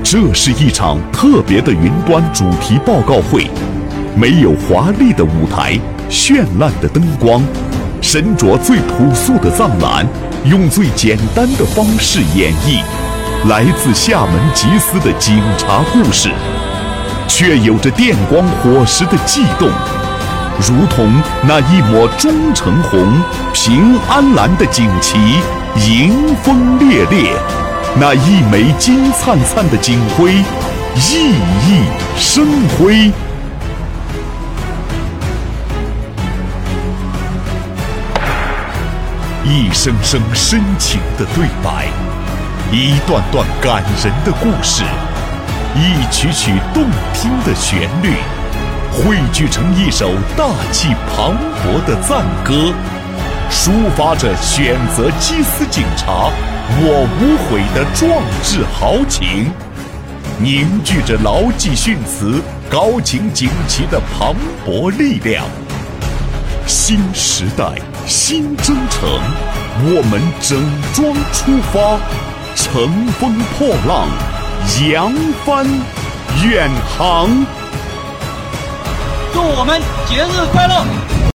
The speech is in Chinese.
这是一场特别的云端主题报告会，没有华丽的舞台、绚烂的灯光，身着最朴素的藏蓝，用最简单的方式演绎来自厦门吉斯的警察故事，却有着电光火石的悸动，如同那一抹忠诚红、平安蓝的锦旗，迎风烈烈；那一枚金灿灿的警徽，熠熠生辉。一声声深情的对白，一段段感人的故事，一曲曲动听的旋律，汇聚成一首大气磅礴的赞歌，抒发着选择基斯警察我无悔的壮志豪情，凝聚着牢记训词、高擎锦旗的磅礴力量。新时代，新征程，我们整装出发，乘风破浪，扬帆远航。 祝我们节日快乐！